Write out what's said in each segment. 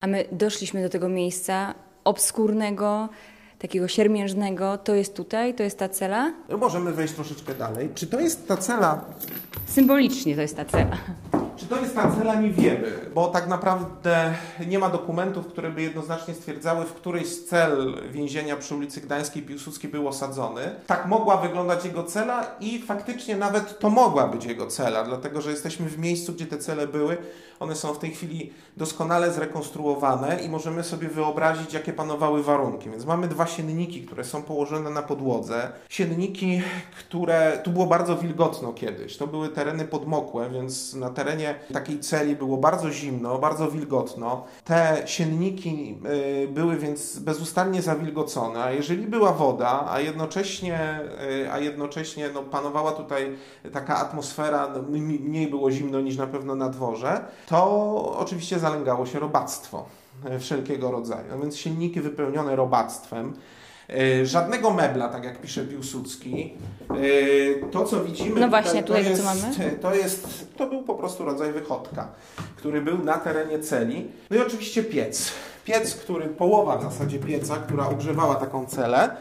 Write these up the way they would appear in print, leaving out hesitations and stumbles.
A my doszliśmy do tego miejsca obskurnego, takiego siermiężnego. To jest tutaj, to jest ta cela. Możemy wejść troszeczkę dalej. Czy to jest ta cela? Symbolicznie to jest ta cela. Czy to jest ta cela, nie wiemy, bo tak naprawdę nie ma dokumentów, które by jednoznacznie stwierdzały, w której z cel więzienia przy ulicy Gdańskiej Piłsudski był osadzony. Tak mogła wyglądać jego cela i faktycznie nawet to mogła być jego cela, dlatego że jesteśmy w miejscu, gdzie te cele były. One są w tej chwili doskonale zrekonstruowane i możemy sobie wyobrazić, jakie panowały warunki. Więc mamy dwa sienniki, które są położone na podłodze. Sienniki, które... Tu było bardzo wilgotno kiedyś. To były tereny podmokłe, więc na terenie takiej celi było bardzo zimno, bardzo wilgotno. Te sienniki były więc bezustannie zawilgocone, a jeżeli była woda, a jednocześnie no, panowała tutaj taka atmosfera, no, mniej było zimno niż na pewno na dworze, to oczywiście zalęgało się robactwo wszelkiego rodzaju. No więc sienniki wypełnione robactwem. Żadnego mebla, tak jak pisze Piłsudski. To, co widzimy no właśnie, tutaj co mamy? To był po prostu rodzaj wychodka, który był na terenie celi. No i oczywiście piec. Piec, połowa w zasadzie pieca, która ogrzewała taką celę.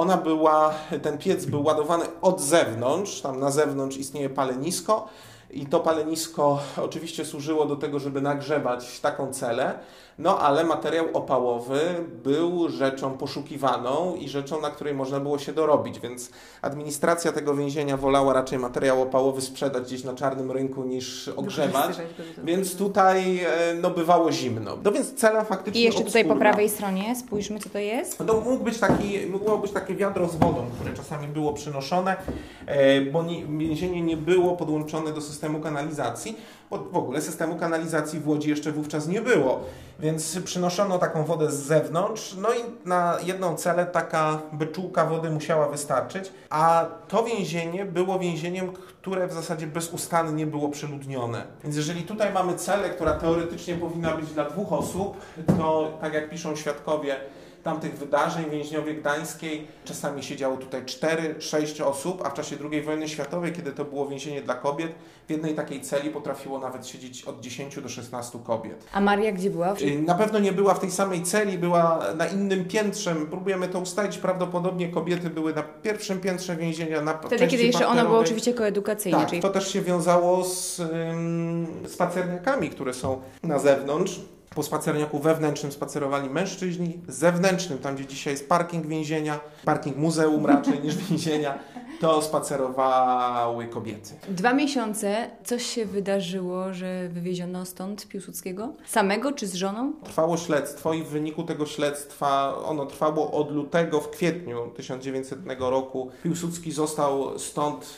Ten piec był ładowany od zewnątrz, tam na zewnątrz istnieje palenisko. I to palenisko oczywiście służyło do tego, żeby nagrzewać taką celę, no ale materiał opałowy był rzeczą poszukiwaną i rzeczą, na której można było się dorobić, więc administracja tego więzienia wolała raczej materiał opałowy sprzedać gdzieś na czarnym rynku niż ogrzewać, więc tutaj no, bywało zimno. No więc cela faktycznie I jeszcze tutaj obskurna. Po prawej stronie, spójrzmy co to jest. No, mogło być takie wiadro z wodą, które czasami było przynoszone, bo więzienie nie było podłączone do systemu kanalizacji, bo w ogóle systemu kanalizacji w Łodzi jeszcze wówczas nie było, więc przynoszono taką wodę z zewnątrz, no i na jedną celę taka beczułka wody musiała wystarczyć, a to więzienie było więzieniem, które w zasadzie bezustannie było przeludnione. Więc jeżeli tutaj mamy celę, która teoretycznie powinna być dla 2 osób, to tak jak piszą świadkowie tamtych wydarzeń w Więźniowie Gdańskiej, czasami siedziało tutaj 4-6 osób, a w czasie II wojny światowej, kiedy to było więzienie dla kobiet, w jednej takiej celi potrafiło nawet siedzieć od 10 do 16 kobiet. A Maria gdzie była? Na pewno nie była w tej samej celi, była na innym piętrze. Próbujemy to ustalić, prawdopodobnie kobiety były na pierwszym piętrze więzienia, na Wtedy, kiedy jeszcze ono było oczywiście koedukacyjne. Tak, czyli... to też się wiązało z spacerniakami, które są na zewnątrz. Po spacerniaku wewnętrznym spacerowali mężczyźni, zewnętrznym, tam gdzie dzisiaj jest parking więzienia, parking muzeum raczej niż więzienia, to spacerowały kobiety. 2 miesiące, coś się wydarzyło, że wywieziono stąd Piłsudskiego? Samego czy z żoną? Trwało śledztwo i w wyniku tego śledztwa, ono trwało od lutego, w kwietniu 1900 roku, Piłsudski został stąd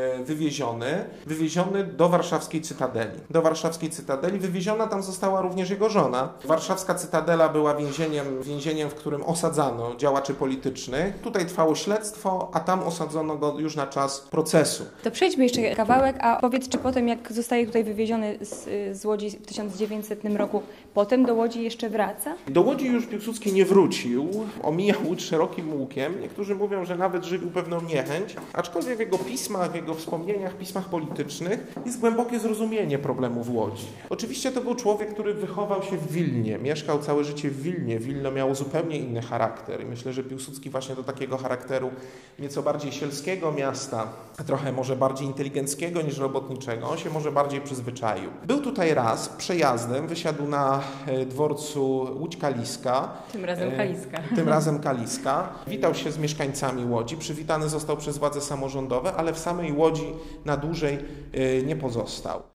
wywieziony do warszawskiej Cytadeli. Do warszawskiej Cytadeli wywieziona tam została również jego żona. Warszawska Cytadela była więzieniem, w którym osadzano działaczy politycznych. Tutaj trwało śledztwo, a tam osadzono go już na czas procesu. To przejdźmy jeszcze kawałek, a powiedz, czy potem, jak zostaje tutaj wywieziony z Łodzi w 1900 roku, potem do Łodzi jeszcze wraca? Do Łodzi już Piłsudski nie wrócił, omijał Łódź szerokim łukiem. Niektórzy mówią, że nawet żywił pewną niechęć, aczkolwiek w jego pismach, w jego wspomnieniach, pismach politycznych jest głębokie zrozumienie problemu w Łodzi. Oczywiście to był człowiek, który wychował się w Wilnie, mieszkał całe życie w Wilnie. Wilno miało zupełnie inny charakter i myślę, że Piłsudski właśnie do takiego charakteru nieco bardziej sielskiego miasta, trochę może bardziej inteligenckiego niż robotniczego, on się może bardziej przyzwyczaił. Był tutaj raz przejazdem, wysiadł na dworcu Łódź Kaliska. Tym razem Kaliska. Witał się z mieszkańcami Łodzi, przywitany został przez władze samorządowe, ale w samej Łodzi na dłużej nie pozostał.